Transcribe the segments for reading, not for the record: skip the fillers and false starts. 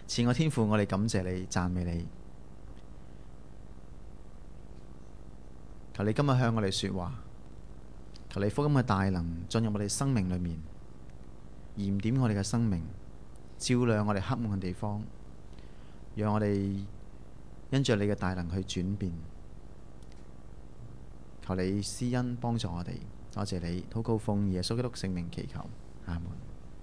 賜我天父，我哋感謝你，讚美你。求你今日向我哋說話，求你福音嘅大能進入我哋生命裏面，燃點我哋嘅生命，照亮我哋黑暗嘅地方，讓我哋因着你嘅大能去轉變。求你施恩幫助我哋，多謝你，禱告奉耶穌基督聖名祈求，阿門。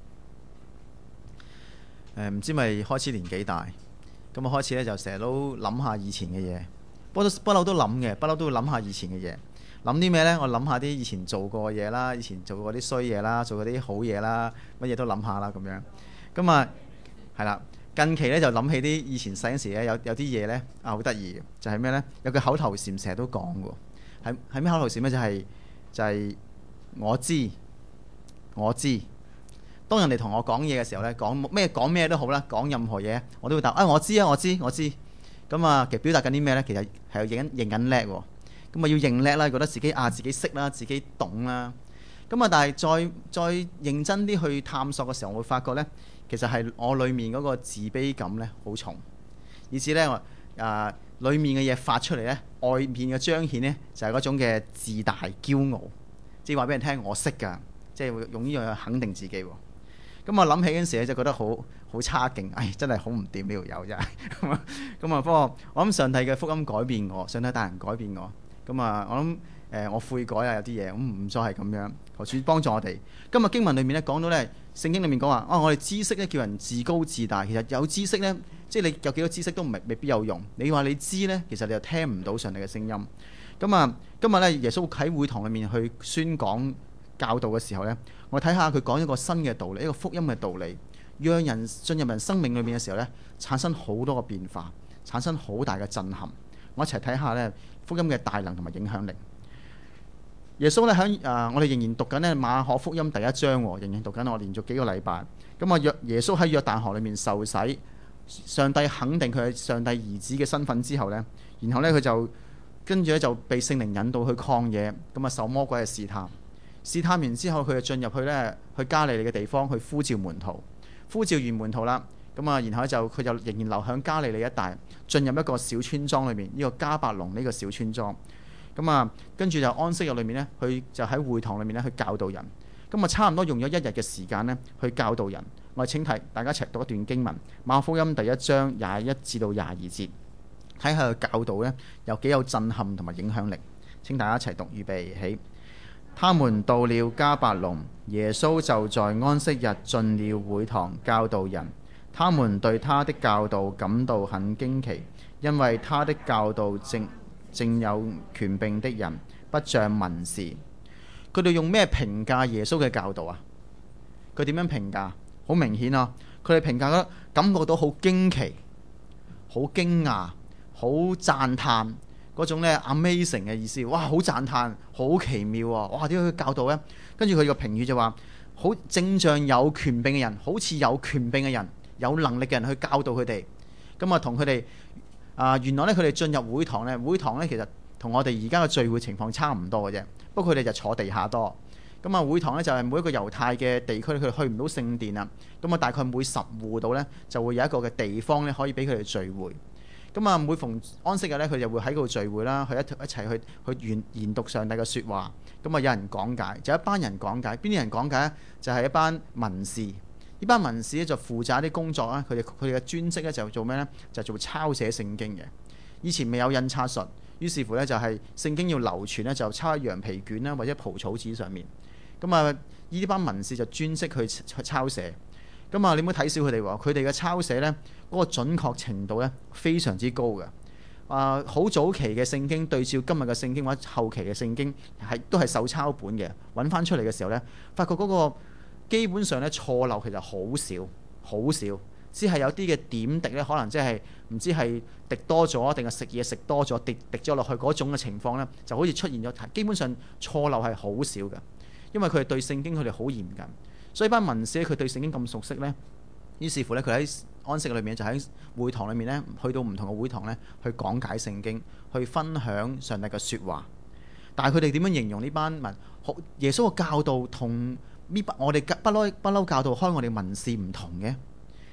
唔知咪開始年紀大，咁我開始呢，就成日都諗下以前嘅嘢，不嬲都諗嘅，不嬲都會諗下以前嘅嘢。諗啲咩呢？我諗下啲以前做過嘅嘢啦，以前做過啲衰嘢啦，做過啲好嘢啦，乜嘢都諗下啦咁樣。咁啊，係啦，近期呢，就諗起啲以前細嗰時呢，有啲嘢呢，好得意嘅，就係咩呢？有句口頭禪成日都講喎，係咩口頭禪呢？就係我知我知。當人哋同我講嘢嘅時候呢，講咩都好啦，講任何嘢我都會答我知啊，我知。咁啊，其實表達緊啲咩呢？其實係認緊叻喎。咁啊要認叻啦，覺得自己識啦，自己懂啦。咁啊，但係再認真啲去探索嘅時候，我會發覺呢，其實係我裡面嗰個自卑感呢好重，以至呢，裡面嘅嘢發出嚟呢，外面嘅彰顯呢，就係嗰種嘅自大驕傲，即係話俾人聽我識㗎，即係會用呢樣嘢肯定自己喎。咁我諗起嗰陣時咧，就覺得好差勁，真係好唔掂呢條友真係。咁啊，不過我諗上帝嘅福音改變我，上帝大人改變我。咁啊，我諗我悔改啊，有啲嘢咁唔再係咁樣。求主幫助我哋。今日經文裏面咧講到咧，聖經裏面講話我哋知識咧叫人自高自大。其實有知識咧，即係你有幾多知識都未必有用。你話你知咧，其實你又聽唔到上帝嘅聲音。咁啊，今日咧耶穌喺會堂裏面去宣講教導嘅時候呢，我睇下佢講一個新嘅道理，一個福音嘅道理，讓人進入人生命裏面嘅時候呢，產生好多個變化，產生好大嘅震撼。我一齊睇下呢福音嘅大能同埋影響力。耶穌呢，喺我哋仍然讀緊呢馬可福音第1章，仍然讀緊，我連續幾個禮拜。咁啊，耶穌喺約旦河裏面受洗，上帝肯定佢係上帝兒子嘅身份之後呢，然後呢，佢就跟住咧就被聖靈引導去曠野，咁啊受魔鬼嘅試探。試探完之後，佢就進入去去加利利嘅地方去呼召門徒，呼召完門徒啦，咁啊，然後佢就仍然留響加利利一帶，進入一個小村莊裏面，呢個迦百農呢個小村莊，咁啊，跟住就安息日裏面呢，佢就喺會堂裏面去教導人，咁啊，差唔多用咗1日嘅時間呢去教導人。我哋請睇大家一齊讀一段經文，馬可福音第1章21至到22節，睇下佢教導呢有幾有震撼同埋影響力。請大家一齊讀，預備起。他們到了迦百農，耶穌就在安息日進了會堂教導人。他們對他的教導感到很驚奇，因為他的教導正有權柄的人，不像文士。佢哋用咩評價耶穌嘅教導啊？佢點樣評價？好明顯啊！佢哋評價得感覺到好驚奇、好驚訝、好讚嘆。嗰種咧 amazing 嘅意思，哇！好讚嘆，好奇妙啊！哇！點解佢教導呢？跟住佢個評語就話：好正像有權柄嘅人，好似有權柄嘅人，有能力嘅人去教導佢哋。咁啊，同佢哋原來咧，佢哋進入會堂咧，會堂咧其實同我哋而家嘅聚會情況差唔多嘅啫。不過佢哋就坐地下多。咁啊，會堂咧就係每一個猶太嘅地區，佢哋去唔到聖殿啊。咁啊，大概每10戶度咧就會有一個嘅地方咧，可以俾佢哋聚會。咁啊，每逢安息日咧，佢就會喺嗰度聚會啦，一齊去研讀上帝嘅説話。咁啊，有人講解，就一班人講解。邊啲人講解咧？就係一班文士。呢班文士咧就負責一啲工作啦。佢哋嘅專職咧就做咩咧？就做抄寫聖經嘅。以前未有印刷術，於是乎咧就係聖經要流傳咧，就抄喺羊皮卷啦，或者蒲草紙上面。咁啊，呢班文士就專職去抄寫。咁啊，你唔好睇小佢哋喎，佢哋嘅抄寫呢，嗰個準確程度呢，非常之高嘅。好早期嘅聖經對照今日嘅聖經或者後期嘅聖經都係手抄本嘅，揾翻出嚟嘅時候呢，發覺嗰個基本上呢錯漏其實好少，只係有啲嘅點滴呢，可能即係唔知係滴多咗定係食嘢食多咗滴咗落去嗰種嘅情況呢，就好似出現咗。基本上錯漏係好少嘅，因為佢哋對聖經佢哋好嚴謹。所以班文士佢對聖經咁熟悉呢，於是乎呢，佢喺安息裏面就喺會堂裏面呢，去到唔同嘅會堂呢，去講解聖經，去分享上帝嘅説話。但係佢哋點樣形容呢班文？耶穌嘅教導同我哋不嬲教導開我哋文士唔同嘅。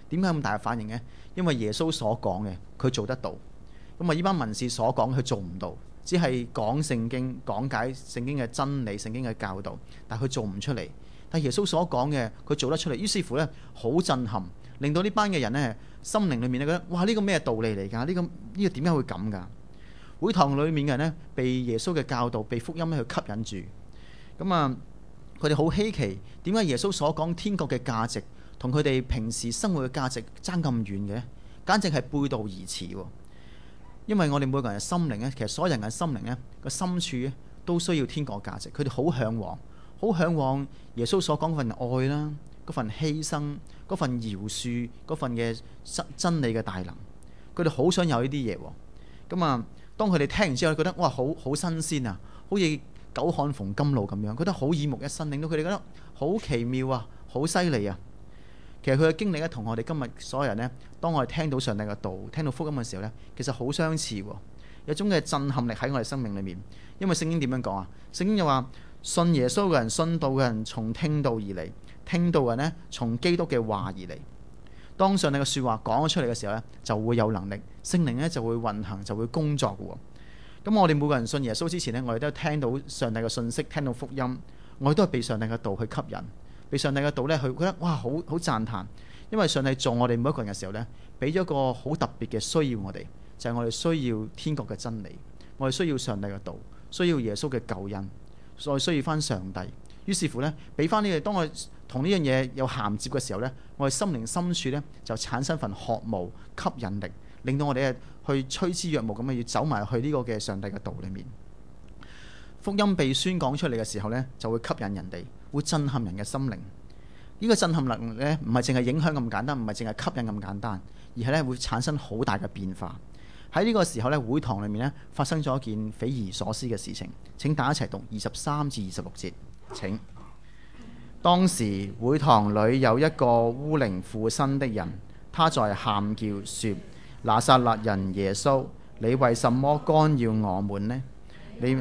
點解咁大嘅反應呢？因為耶穌所講嘅佢做得到，咁啊呢班文士所講佢做唔到，只係講聖經、講解聖經嘅真理、聖經嘅教導，但係佢做唔出嚟。但耶穌所講嘅佢做得出嚟，於是乎呢，好震撼，令到呢班嘅人呢，心靈裏面咧覺得哇，呢個咩道理嚟㗎？呢個點解會咁㗎？會堂裏面嘅人呢，被耶穌嘅教導、被福音咧去吸引住，咁啊佢哋好稀奇，點解耶穌所講天國嘅價值同佢哋平時生活嘅價值爭咁遠嘅？簡直係背道而馳喎！因為我哋每個人嘅心靈呢，其實所有人嘅心靈呢，個深處呢都需要天國價值，佢哋好嚮往，好嚮往耶穌所講嗰份愛啦，嗰份犧牲，嗰份饒恕，嗰份嘅真理嘅大能，佢哋好想有呢啲嘢喎。咁啊，當佢哋聽完之後，覺得哇，好新鮮啊，好似久旱逢甘露咁樣，覺得好耳目一新，令到佢哋覺得好奇妙啊，好犀利啊！其實佢嘅經歷咧，同我哋今日所有人呢，當我哋聽到上帝嘅道、聽到福音嘅時候呢，其實好相似喎，有種嘅震撼力喺我哋生命裏面。因為聖經點樣講啊？聖經又話信耶穌嘅人、信道嘅人，從聽道而嚟；聽道嘅人呢，從基督嘅話而嚟。當上帝嘅説話講咗出嚟嘅時候呢，就會有能力，聖靈呢就會運行，就會工作嘅。咁我哋每個人信耶穌之前呢，我哋都聽到上帝嘅信息，聽到福音，我哋都係被上帝嘅道去吸引。被上帝嘅道呢，佢覺得哇，好讚嘆，因為上帝做我哋每一個人嘅時候呢，俾咗個好特別嘅需要我哋，就係我哋需要天國嘅真理，我哋需要上帝嘅道，需要耶穌嘅救恩，再需要翻上帝。於是乎呢，俾翻呢個，當我同呢樣嘢有銜接嘅時候呢，我哋心靈深處呢，就產生份渴慕、吸引力，令到我哋去趨之若鶩咁要走埋去呢個嘅上帝嘅道裏面。福音被宣講出嚟嘅時候呢，就會吸引人哋，會震撼人嘅心靈。呢個震撼力呢，唔係淨係影響咁簡單，唔係淨係吸引咁簡單，而係呢會產生好大嘅變化。喺呢個時候呢，會堂裏面呢發生咗一件匪夷所思嘅事情。請大家一齊讀23至26節。請。當時會堂裏有一個污靈附身的人，他在喊叫說：拿撒勒人耶穌，你為什麼干擾我們呢？你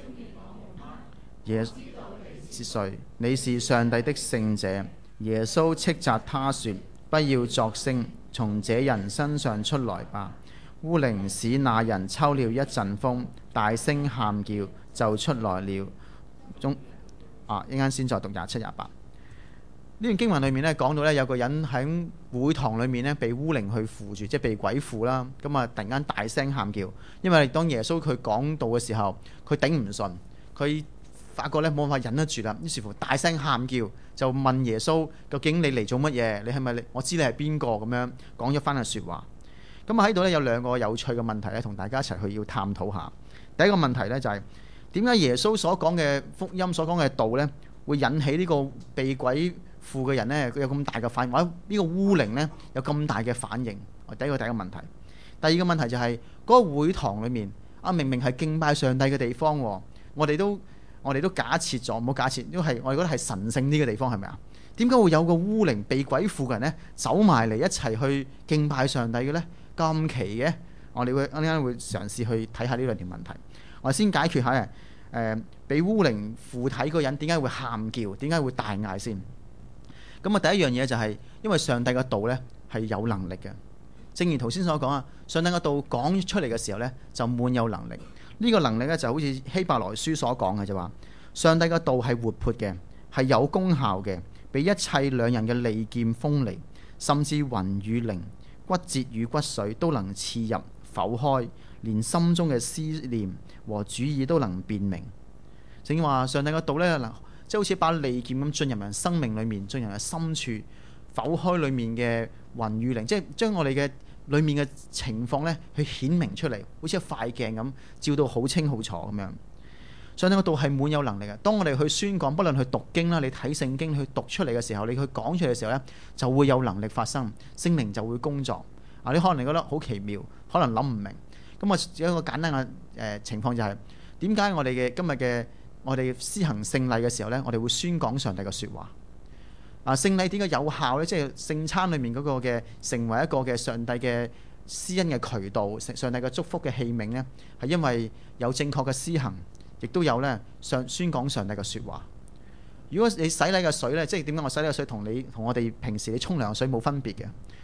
耶是誰？你是上帝的聖者。耶穌斥責他說：不要作聲，從這人身上出來吧。污靈使那人抽了一陣風，大聲喊叫，就出來了。一陣間先再讀27、28。呢段經文裏面呢，講到呢，有個人喺會堂裏面呢，被污靈去附住，即係被鬼附啦。咁啊，突然間大聲喊叫，因為當耶穌佢講道嘅時候，佢頂唔順，佢發覺咧冇辦法忍得住啦，於是乎大聲喊叫，就問耶穌：究竟你嚟做乜嘢？你係咪我知你係邊個？咁樣講咗翻嘅説話。咁啊喺度呢，有兩個有趣嘅問題咧，同大家一齊去要探討下。第一個問題呢，就係點解耶穌所講嘅福音、所講嘅道呢，會引起呢個被鬼附嘅人呢，佢有咁大嘅反應，或者呢個污靈呢，有咁大嘅反應？第一個問題。第二個問題就係嗰個會堂裏面明明係敬拜上帝嘅地方，我哋都假設咗，唔好假設，因為我哋覺得係神聖啲嘅地方，係咪啊？點解會有個污靈被鬼附嘅人呢，走埋嚟一齊去敬拜上帝嘅呢？咁奇嘅，我哋會啱啱會嘗試去睇下呢兩條問題。我哋先解決下被污靈附體嗰個人點解會喊叫，點解會大嗌先。咁啊，第一樣嘢就係因為上帝嘅道呢係有能力嘅，正如頭先所講啊，上帝嘅道講出嚟嘅時候呢，就滿有能力。呢個能力呢，就好似希伯來書所講嘅，就話上帝嘅道係活潑嘅，係有功效嘅，比一切兩刃嘅利劍鋒利，甚至魂與靈、骨節與骨髓都能刺入剖開，連心中嘅思念和主意都能辨明。正話上帝嘅道呢，即係好似一把利劍咁進入人生命裏面，進入人嘅深處，剖開裏面嘅魂與靈，即係將我哋嘅裏面嘅情況呢，去顯明出嚟，好似一塊鏡咁，照到好清好楚咁樣。上帝嘅道係滿有能力嘅。當我哋去宣講，不論去讀經啦，你睇聖經去讀出嚟嘅時候，你去講出嚟嘅時候呢，就會有能力發生，聖靈就會工作。你可能你覺得好奇妙，可能諗唔明。咁我有一個簡單嘅情況就係點解我哋嘅今日嘅我哋施行聖禮嘅時候呢，我哋會宣講上帝嘅説話。聖禮點解有效呢？即係聖餐裏面嗰個嘅成為一個嘅上帝嘅施恩嘅渠道，上帝嘅祝福嘅器皿呢，係因為有正確嘅施行，亦都有呢宣講上帝嘅説話。如果你洗禮嘅水呢，即係點解我洗禮嘅水同我哋平時你沖涼嘅水冇分別嘅？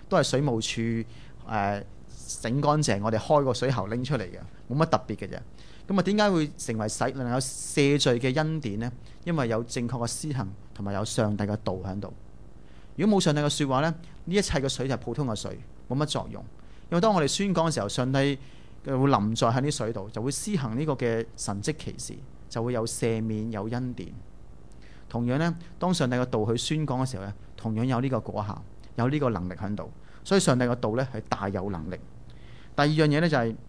都係水務處整乾淨，我哋開個水喉拎出嚟嘅，冇乜特別嘅啫。咁啊，點解會成為能夠赦罪嘅恩典呢？因為有正確嘅施行，同埋有上帝嘅道喺度。如果冇上帝嘅說話呢，呢一切嘅水就係普通嘅水，冇乜作用。因為當我哋宣講嘅時候，上帝會臨在喺啲水度，就會施行呢個嘅神蹟奇事，就會有赦免、有恩典。同樣呢，當上帝嘅道去宣講嘅時候呢，同樣有呢個果效，有呢個能力喺度。所以上帝嘅道呢係大有能力。第二樣嘢呢，就係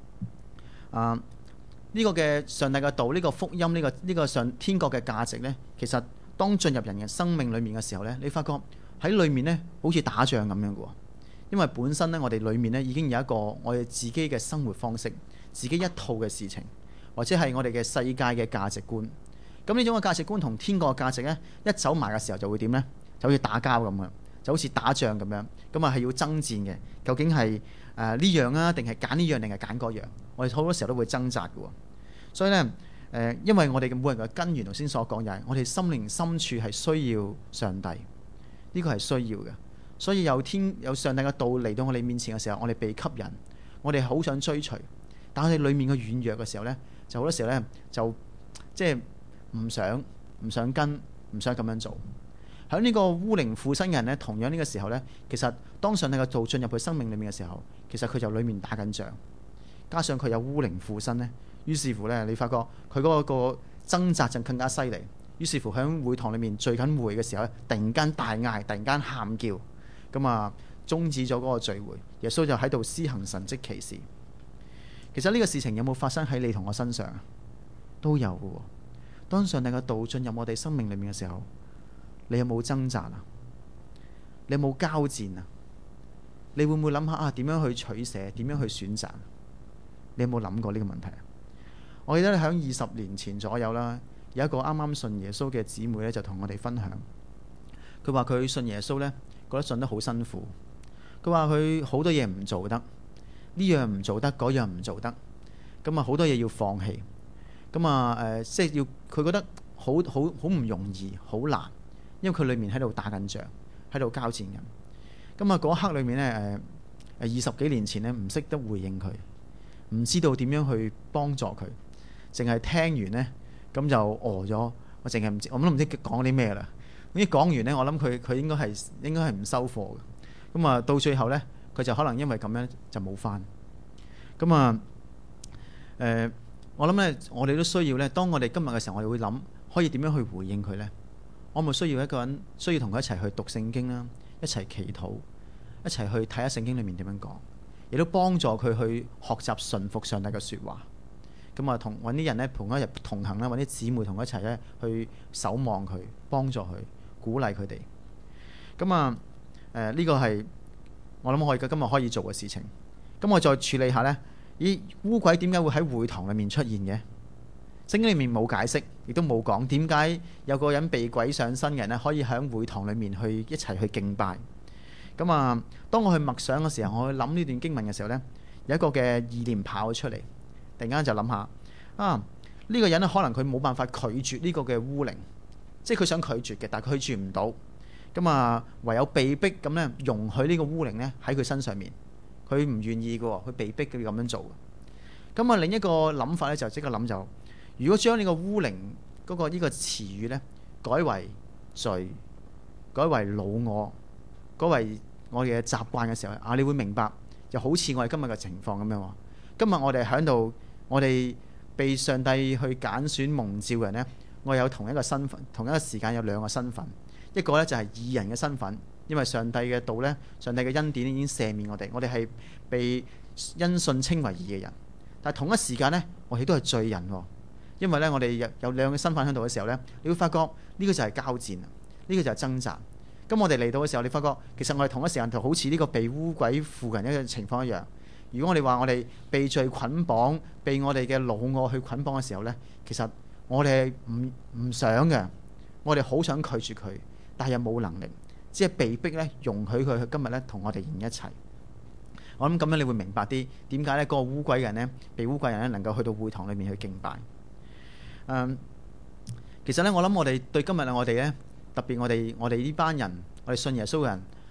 呢個嘅上帝嘅道，呢個福音，呢個上天國嘅價值呢，其實當進入人嘅生命裏面嘅時候呢，你發覺喺裏面呢好似打仗咁樣嘅喎。因為本身呢，我哋裏面呢已經有一個我哋自己嘅生活方式，自己一套嘅事情，或者係我哋嘅世界嘅價值觀。咁呢種嘅價值觀同天國嘅價值呢，一走埋嘅時候就會點呢？就好似打交咁樣，就好似打仗咁樣。咁啊係要爭戰嘅，究竟係呢樣啊，定係揀呢樣，定係揀嗰樣？我哋好多時候都會掙扎嘅。所以呢，因為我哋嘅每人嘅根源，頭先所講就係我哋心靈深處係需要上帝，呢個係需要嘅。所以有上帝嘅道嚟到我哋面前嘅時候，我哋被吸引，我哋好想追隨，但係我哋裏面嘅軟弱嘅時候呢，就好多時候呢，就即係唔想跟，唔想咁樣做。喺呢個污靈附身嘅人呢，同樣呢個時候呢，其實當上帝嘅道進入佢生命裏面嘅時候，其實佢就裏面打緊仗，加上佢有污靈附身呢，於是乎呢，你發覺佢嗰個掙扎就更加犀利。於是乎喺會堂裏面聚緊會嘅時候呢，突然間大嗌，突然間喊叫。咁啊，終止咗嗰個聚會，耶穌就喺度施行神蹟奇事。其實呢個事情有冇發生喺你同我身上啊？都有嘅喎。當上帝嘅道進入我哋生命裏面嘅時候，你有冇掙扎啊？你有冇交戰啊？你會唔會諗下啊？點樣去取捨？點樣去選擇？你有冇諗過呢個問題啊？我記得喺20年前左右啦，有一個啱啱信耶穌嘅姊妹咧，就同我哋分享，佢話佢信耶穌咧，覺得信得好辛苦。佢話佢好多嘢唔做得，呢樣唔做得，嗰樣唔做得，咁啊好多嘢要放棄。咁啊即係要佢覺得好唔容易，好難，因為佢裏面喺度打緊仗，喺度交戰緊。咁啊嗰一刻裏面呢，20幾年前呢，唔識得回應佢，唔知道點樣去幫助佢，淨係聽完呢，咁就餓咗。我淨係唔知，我都唔知講啲咩啦。呢講完呢，我諗佢應該係唔收貨嘅。咁啊，到最後呢，佢就可能因為咁樣就冇返。咁啊，我諗呢，我哋都需要呢。當我哋今日嘅時候，我哋會諗可以點樣去回應佢呢？我咪需要一個人，需要同佢一齊去讀聖經啦，一齊祈禱，一齊去睇下聖經裡面點樣講，亦都幫助佢去學習順服上帝嘅説話。咁啊，揾啲人呢，同一日同行啦，揾啲姊妹同佢一齊呢，去守望佢，幫助佢。鼓勵佢哋。咁啊，呢個係我諗我今日可以做嘅事情。咁我再處理下呢，咦，污鬼點解會喺會堂裏面出現嘅？聖經裏面冇解釋，亦都冇講點解有個人被鬼上身嘅人呢，可以喺會堂裏面去一齊去敬拜。咁啊，當我去默想嘅時候，我去諗呢段經文嘅時候呢，有一個嘅意念跑出嚟，突然間就諗下啊，呢個人呢，可能佢冇辦法拒絕呢個嘅污靈。即係佢想拒絕嘅，但係佢拒絕唔到，咁啊唯有被逼咁呢，容許呢個污靈呢喺佢身上面，佢唔願意嘅，佢被逼嘅咁樣做。咁啊另一個諗法呢，就即刻諗就，如果將呢個污靈嗰個呢個詞語呢改為罪，改為老我，改為我哋嘅習慣嘅時候啊，你會明白就好似我哋今日嘅情況咁樣。今日我哋喺度，我哋被上帝去揀選蒙召嘅人呢。我有同一個身份，同一個時間有兩個身份，一個呢就係義人嘅身份，因為上帝嘅道呢，上帝嘅恩典已經赦免我哋係被因信稱為義嘅人。但係同一時間呢，我哋都係罪人，因為呢，我哋有兩個身份喺度嘅時候呢，你會發覺呢個就係交戰，呢個就係掙扎。咁我哋嚟到嘅時候，你發覺其實我哋同一時間就好似呢個被污鬼附近一個情況一樣。如果我哋話我哋被罪捆綁，被我哋嘅老我去捆綁嘅時候呢，其實我哋係唔想嘅，我哋好想拒絕佢，但係又冇能力，只係被逼咧容許佢今日咧同我哋喺一齊。我諗咁樣你會明白啲點解咧嗰個污鬼人咧，被污鬼人咧能夠去到會堂裏面去敬拜。其實咧我諗我哋對今日我哋咧特別我哋呢班人，我哋信耶穌嘅人，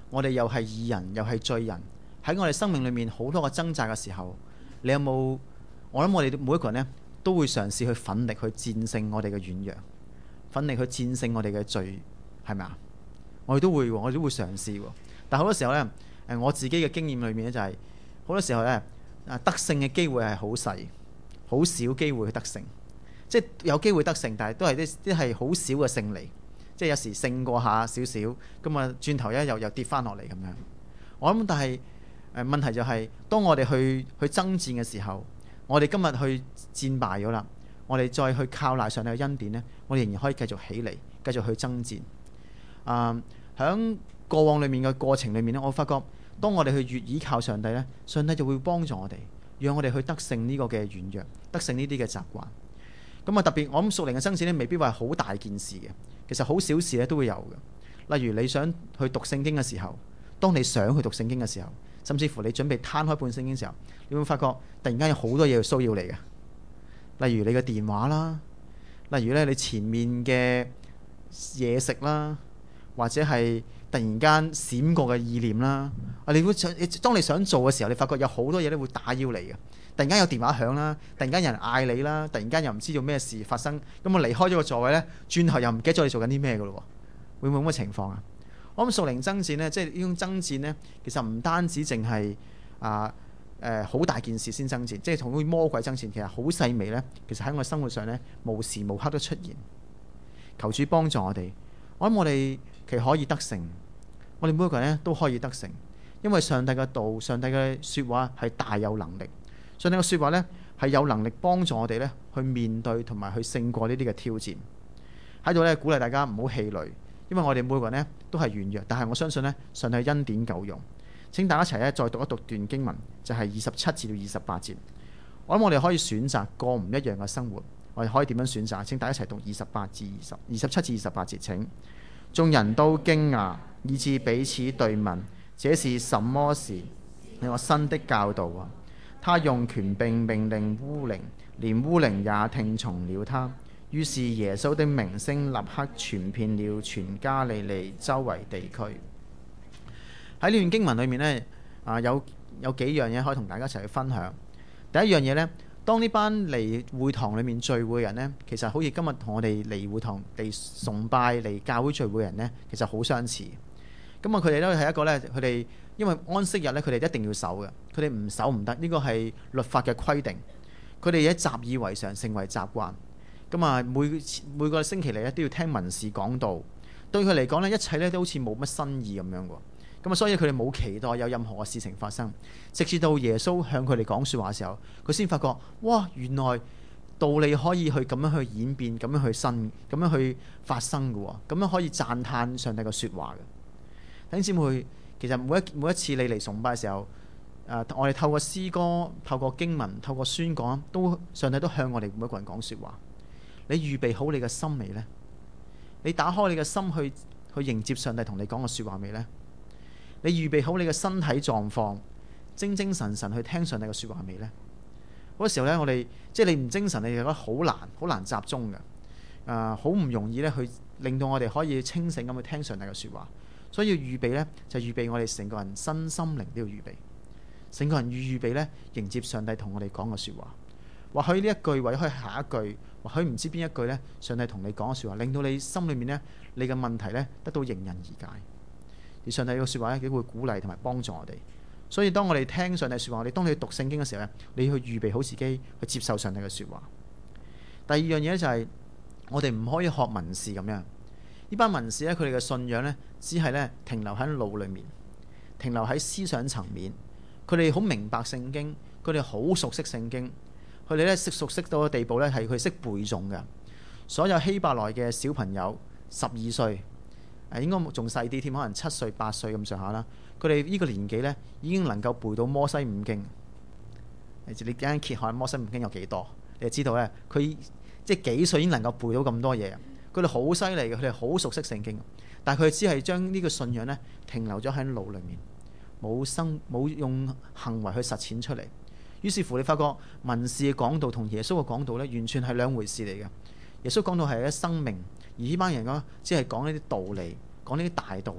我哋又係義人又係罪人，喺我哋生命裏面好多個掙扎嘅時候，你有冇？我諗我哋每一個人呢，都會嘗試去奮力去戰勝我哋嘅軟弱，奮力去戰勝我哋嘅罪，係咪啊？我哋都會嘗試喎。但好多時候呢，我自己嘅經驗裏面呢，就係好多時候呢，得勝嘅機會係好細，好少機會去得勝。即係有機會得勝，但係都係啲係好少嘅勝利。即係有時勝過下少少，咁啊轉頭又跌翻落嚟咁樣。我諗，但係問題就係，當我哋去爭戰嘅時候，我哋今日去戰敗咗啦，我哋再去靠賴上帝嘅恩典呢，我哋仍然可以繼續起嚟，繼續去爭戰。喺過往裏面嘅過程裏面呢，我發覺當我哋去越倚靠上帝呢，上帝就會幫助我哋，讓我哋去得勝呢個嘅軟弱，得勝呢啲嘅習慣。咁啊，特別我諗屬靈嘅爭戰呢，未必話好大件事嘅，其實好小事咧都會有嘅。例如你想去讀聖經嘅時候，當你想去讀聖經嘅時候，甚至乎你準備攤開本聖經嘅時候，你會發覺突然間有好多嘢騷擾你嘅。例如你嘅電話啦，例如咧你前面嘅嘢食啦，或者係突然間閃過嘅意念啦。你會當你想做嘅時候，你發覺有好多嘢咧會打擾你嘅。突然間有電話響啦，突然間有人嗌你啦，突然間又唔知道咩事發生，咁我離開咗個座位呢，轉頭又唔記得咗你做緊啲咩嘅咯喎，會唔會咁嘅情況啊？我諗屬靈爭戰呢，即係呢種爭戰呢，其實唔單止淨係好大件事先爭戰，即係同啲魔鬼爭戰，其實好細微呢，其實喺我生活上呢，無時無刻都出現。求主幫助我哋，我諗我哋其實可以得勝，我哋每一個人呢都可以得勝，因為上帝嘅道、上帝嘅説話係大有能力。上帝嘅説話呢，係有能力幫助我哋呢去面對同埋去勝過呢啲嘅挑戰。喺度呢，鼓勵大家唔好氣餒，因為我哋每個人呢都係軟弱，但係我相信呢，上帝恩典夠用。請大家一齊呢再讀一讀段經文，就係27至到28節。我諗我哋可以選擇過唔一樣嘅生活，我哋可以點樣選擇？請大家一齊讀27至28節。請眾人都驚訝，以致彼此對問：這是什麼事？係我新的教導啊！他用權柄命令污靈，連污靈也聽從了他。於是耶穌的名聲立刻傳遍了全加利利周圍地區。喺呢段經文裏面呢，有幾樣嘢可以同大家一齊去分享。第一樣嘢呢，當呢班嚟會堂裏面聚會嘅人呢，其實好似今日同我哋嚟會堂嚟崇拜嚟教會聚會嘅人呢，其實好相似。咁啊，佢哋都係一個呢，佢哋因為安息日呢，佢哋一定要守嘅，佢哋唔守唔得，呢個係律法嘅規定。佢哋一習以為常，成為習慣。咁啊，每個星期嚟呢，都要聽文士講道，對佢嚟講呢，一切呢都好似冇乜新意咁樣喎。咁啊，所以佢哋冇期待有任何嘅事情發生，直至到耶穌向佢哋講説話嘅時候，佢先發覺，哇！原來道理可以去咁樣去演變，咁樣去咁樣去發生嘅喎，咁樣可以讚歎上帝嘅説話嘅。弟兄姊妹，其實每一次你嚟崇拜嘅時候，我哋透過詩歌、透過經文、透過宣講，上帝都向我哋每一個人講説話。你預備好你嘅心未呢？你打開你嘅心去迎接上帝同你講嘅説話未呢？你預備好你嘅身體狀況，精神去聽上帝嘅説話未呢？嗰個時候呢，我哋即係你唔精神，你覺得好難集中嘅，好唔容易呢去令到我哋可以清醒咁去聽上帝嘅説話。所以要預備呢，就預備我哋成個人身心靈都要預備，成個人預備呢，迎接上帝同我哋講嘅説話。或許呢一句，或許下一句，或許唔知邊一句呢，上帝同你講嘅説話，令到你心裏面呢，你嘅問題呢，得到迎刃而解。而上帝嘅説話呢，亦會鼓勵同埋幫助我哋。所以當我哋聽上帝説話，當你讀聖經嘅時候呢，你要去預備好自己去接受上帝嘅説話。第二樣嘢就係我哋唔可以學文士咁樣。呢班文士呢，佢哋嘅信仰呢，只係呢停留喺腦裏面，停留喺思想層面。佢哋好明白聖經，佢哋好熟悉聖經，佢哋呢熟悉到嘅地步呢，係佢識背誦嘅。所有希伯來嘅小朋友12歲，應該仲細啲添，可能7歲8歲咁上下啦。佢哋呢個年紀呢，已經能夠背到摩西五經。你啱揭下摩西五經有幾多？你就知道呢，佢即係幾歲已經能夠背到咁多嘢。佢哋好犀利嘅，佢哋好熟悉聖經，但係佢只係將呢個信仰呢停留咗喺腦裏面，冇用行為去實踐出嚟。於是乎，你發覺文士嘅講道同耶穌嘅講道呢，完全係兩回事嚟嘅。耶穌講道係一生命，而呢班人呢，只係講呢啲道理，講呢啲大道理。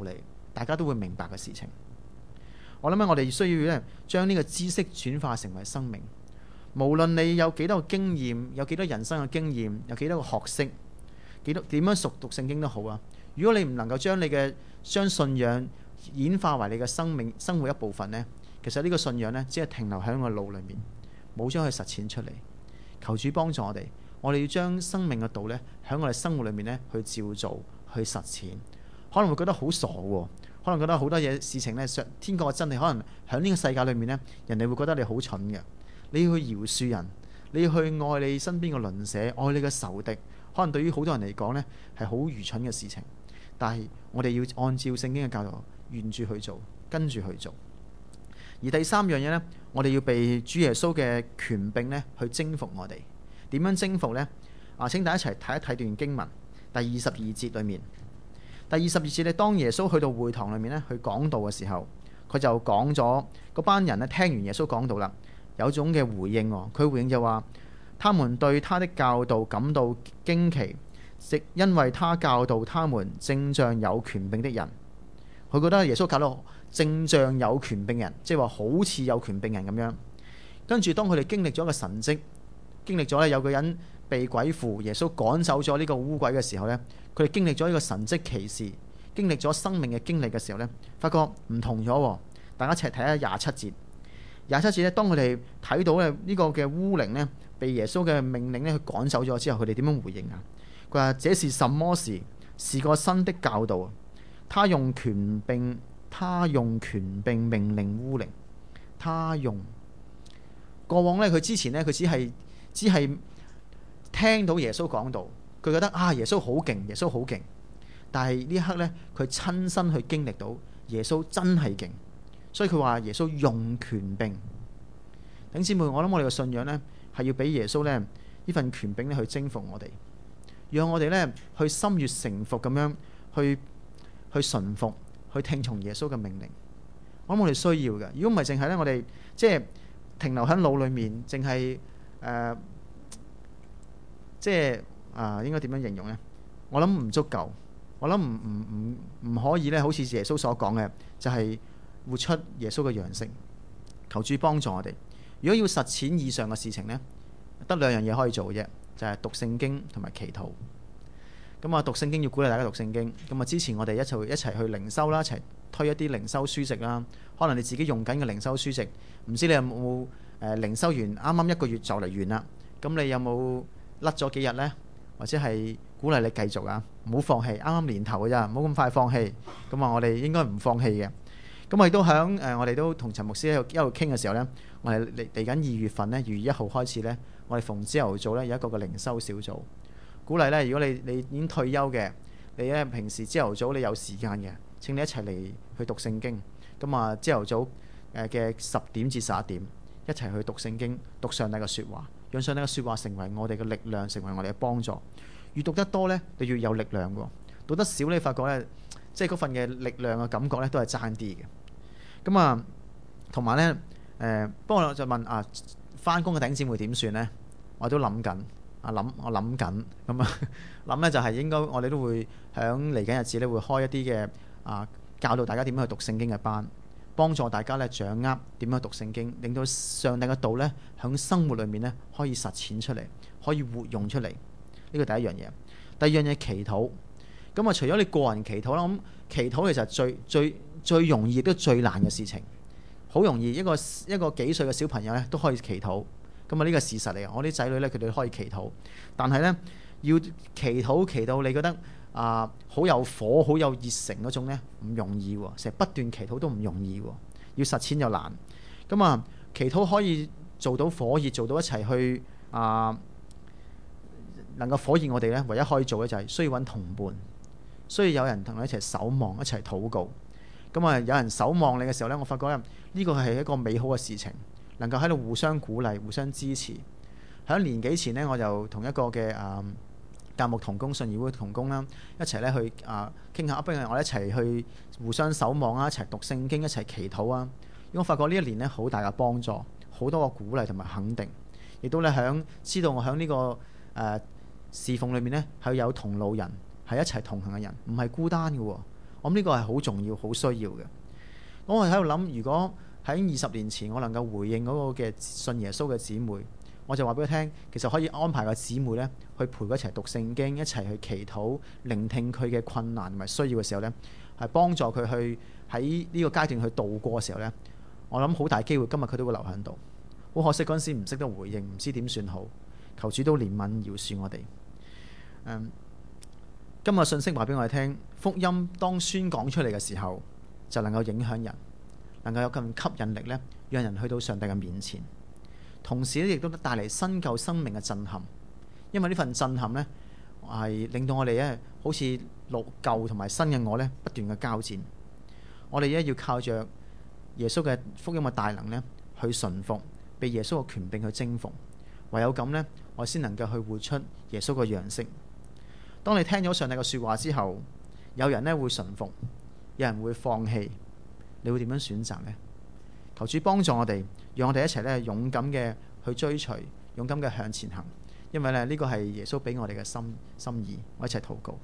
大家都會明白嘅事情。我諗我哋需要咧將呢個知識轉化成為生命。無論你有幾多個經驗，有幾多人生嘅經驗，有幾多個學識，點樣熟讀聖經都好啊。如果你唔能夠將信仰演化為你嘅生活一部分呢，其實呢個信仰呢，只係停留喺個腦裏面，冇將佢實踐出嚟。求主幫助我哋要將生命嘅道呢，喺我哋生活裏面呢去照做，去實踐。可能會覺得好傻喎，可能覺得好多嘢事情呢，天國嘅真理可能喺呢個世界裏面呢，人哋會覺得你好蠢嘅。你要去饒恕人，你要去愛你身邊嘅鄰舍，愛你嘅仇敵，可能對於好多人嚟講呢，係好愚蠢嘅事情。但係我哋要按照聖經嘅教導，沿住去做，跟住去做。而第三樣嘢呢，我哋要被主耶穌嘅權柄呢去征服我哋。點樣征服呢？請大家一齊睇一睇段經文，第22節裏面。第22節呢，當耶穌去到會堂裏面呢去講道嘅時候，佢就講咗嗰班人呢聽完耶穌講道啦，有種嘅回應喎。佢回應就話：他們對他的教導感到驚奇，即因為他教導他們正像有權柄的人。佢覺得耶穌教導正像有權柄人，即係話好似有權柄人咁樣。跟住當佢哋經歷咗個神蹟，經歷咗有個人被鬼附，耶穌趕走咗呢個污鬼嘅時候呢，佢哋經歷咗呢個神蹟奇事，經歷咗生命嘅經歷嘅時候呢，發覺唔同咗。大家一齊睇下27節。27節呢，當佢哋睇到呢個嘅污靈呢，被耶穌嘅命令呢去趕走咗之後，佢哋點樣回應啊？佢話：這是什麼事？是個新的教導。他用權柄命令污靈。他用過往呢，佢之前呢，佢只係聽到耶穌講道，佢覺得耶穌好勁，耶穌好勁。但係呢一刻呢，佢親身去經歷到耶穌真係勁，所以佢話耶穌用權柄。弟兄姊妹，我諗我哋嘅信仰呢，係要俾耶穌呢份權柄去征服我哋，讓我哋呢去心悅誠服咁樣去順服，去聽從耶穌嘅命令。我諗我哋需要嘅。如果唔係淨係呢，我哋即係停留喺腦裏面，淨係應該點樣形容呢？我諗唔足夠，我諗唔可以呢，好似耶穌所講嘅，就係活出耶穌嘅樣式。求主幫助我哋。如果要實踐以上嘅事情呢，得兩樣嘢可以做嘅啫，就係讀聖經同埋祈禱。咁啊，讀聖經要鼓勵大家讀聖經。咁啊，之前我哋一齊去靈修啦，一齊推一啲靈修書籍啦。可能你自己用緊嘅靈修書籍，唔知你有冇靈修完啱啱1個月就嚟完啦。咁你有冇甩咗幾日呢？或者係鼓勵你繼續啊，唔好放棄。啱啱年頭嘅咋，唔好咁快放棄。咁啊，我哋應該唔放棄嘅。咁我亦都響我哋都同陳牧師一路傾嘅時候呢，我哋嚟緊2月份呢，2月1號開始呢，我哋逢朝頭早呢有一個嘅靈修小組，鼓勵呢，如果你已經退休嘅，你呢平時朝頭早你有時間嘅，請你一齊嚟去讀聖經。咁啊，朝頭早嘅10點至11點一齊去讀聖經，讀上帝嘅説話，讓上帝嘅説話成為我哋嘅力量，成為我哋嘅幫助。越讀得多呢，你越有力量喎。讀得少你發覺呢，即係嗰份嘅力量嘅感覺呢，都係爭啲嘅。咁啊，同埋呢，不過我就問返工嘅弟兄姊妹點算呢？我都諗緊，我諗緊咁啊，諗呢就係應該我哋都會響嚟緊日子呢，會開一啲嘅教導大家點樣去讀聖經嘅班，幫助大家呢掌握點樣去讀聖經，令到上帝嘅道呢響生活裏面呢可以實踐出嚟，可以活用出嚟。呢個第一樣嘢。第二樣嘢祈禱。咁啊，除咗你個人祈禱啦，咁祈禱其實最容易亦都最難嘅事情。好容易一個幾歲嘅小朋友呢都可以祈禱。咁啊，呢個事實嚟嘅。我啲仔女呢，佢哋可以祈禱，但係呢，要祈禱你覺得好有火、好有熱誠嗰種呢，唔容易喎。成日不斷祈禱都唔容易喎，要實踐就難。咁啊，祈禱可以做到火熱，做到一齊去能夠火熱我哋呢，唯一可以做嘅就係需要揾同伴，需要有人同你一齊守望，一齊禱告。咁啊，有人守望你嘅時候呢，我發覺呢個係一個美好嘅事情，能夠喺度互相鼓勵、互相支持。喺年幾前呢，我就同一個嘅教牧同工、信義會同工啦，一齊呢去傾下，不如我哋一齊去互相守望啊，一齊讀聖經，一齊祈禱啊。我發覺呢一年呢，好大嘅幫助，好多個鼓勵同埋肯定，亦都呢知道我喺呢個侍奉裏面呢，係有同路人，係一齊同行嘅人，唔係孤單嘅喎。 我諗呢個係好重要、好需要嘅。我係喺度諗，如果喺20年前我能夠回應嗰個嘅信耶穌嘅姊妹，我就話俾佢聽，其實可以安排個姊妹呢去陪佢一齊讀聖經，一齊去祈禱，聆聽佢嘅困難同埋需要嘅時候呢，係幫助佢去喺呢個階段去度過嘅時候呢，我諗好大機會今日佢都會留喺度。好可惜嗰陣時唔識得回應，唔知點算好。求主都憐憫饒恕我哋。今日信息話俾我哋聽，福音當宣講出嚟嘅時候，就能夠影響人，能夠有咁吸引力呢，讓人去到上帝嘅面前。同時咧，亦都帶嚟新舊生命嘅震撼。因為呢份震撼呢，係令到我哋咧，好似老舊同埋新嘅我呢，不斷嘅交戰。我哋咧要靠着耶穌嘅福音嘅大能呢，去順服，被耶穌嘅權柄去征服。唯有咁呢，我先能夠去活出耶穌嘅樣式。當你聽咗上帝嘅說話之後，有人呢會順服，有人會放棄，你會點樣選擇呢？求主幫助我哋，讓我哋一齊咧勇敢嘅去追隨，勇敢嘅向前行。因為咧呢個係耶穌俾我哋嘅心意。我一齊禱告。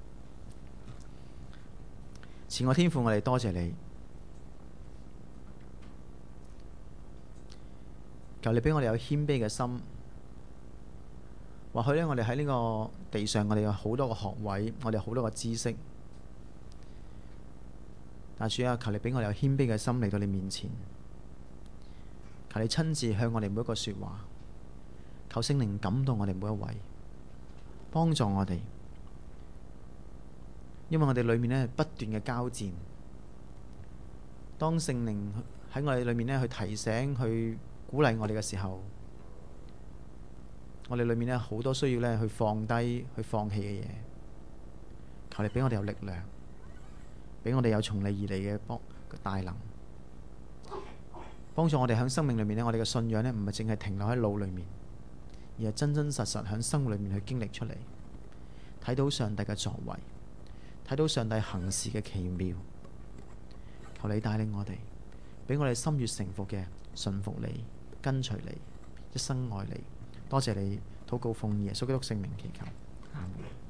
慈愛天父，我哋多謝你，求你俾我哋有謙卑嘅心。或許呢，我哋喺呢個地上，我哋有好多個學位，我哋好多個知識。但主啊，求你俾我哋有謙卑嘅心嚟到你面前。求你親自向我哋每一個說話。求聖靈感動我哋每一位，幫助我哋。因為我哋裏面呢不斷嘅交戰。當聖靈喺我哋裏面呢去提醒、去鼓勵我哋嘅時候，我哋裏面呢好多需要呢去放低、去放棄嘅嘢。求你俾我哋有力量，俾我哋有從你而嚟嘅大能，幫助我哋喺生命裏面呢，我哋嘅信仰呢唔係淨係停留喺腦裏面，而係真真實實喺生活裏面去經歷出嚟，睇到上帝嘅作為，睇到上帝行事嘅奇妙。求你帶領我哋，俾我哋心悅誠服嘅順服你、跟隨你，一生愛你。多謝你，禱告奉耶穌基督聖名祈求，阿門。